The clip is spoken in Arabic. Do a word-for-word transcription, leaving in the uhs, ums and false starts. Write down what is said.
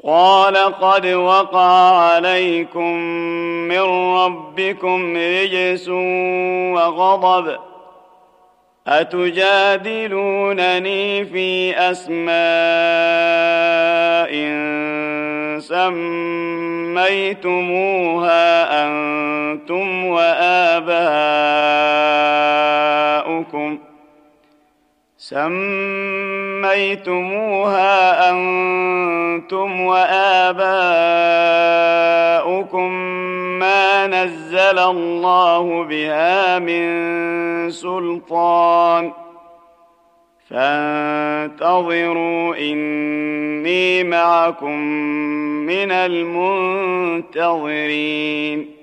قال قد وقع عليكم من ربكم رجس وغضب أتجادلونني في أسماء سميتموها أنتم وآباؤكم سميتموها أنتم وآباؤكم ما نزل الله بها من سلطان فانتظروا إني معكم من المنتظرين